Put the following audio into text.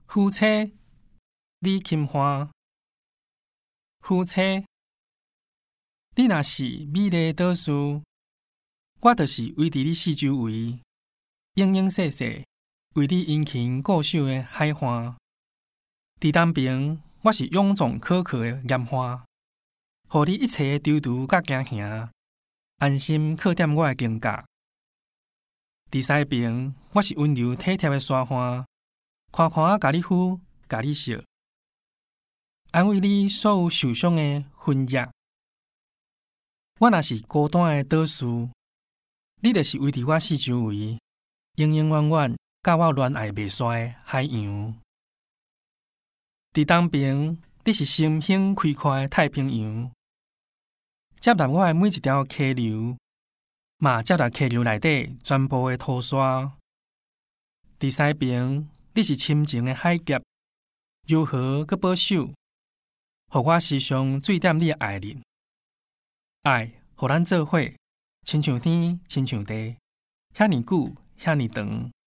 夫妻，李金花。夫妻，你若是美丽岛屿，我就是围伫你四周围，影影色色，为你殷勤固守的海花。伫东边，我是勇壮可靠的岩花，互你一切的踌躇甲惊吓，安心靠踮我的肩胛。伫西边，我是温柔体贴的沙花，夸夸甲你抚，甲你笑，安慰你所有受伤的魂魄。我若是孤单的岛屿，你就是围伫我四周围，永永远远甲我恋爱袂衰的海洋。伫东边，你是心胸开阔的太平洋，接纳我的每一条溪流，嘛接纳溪流内底全部的土沙。伫西边，你是深情的海劫，柔和佮保守，互我时常醉点你的爱人。爱，互咱做伙，亲像天，亲像地，遐尼久，遐尼长。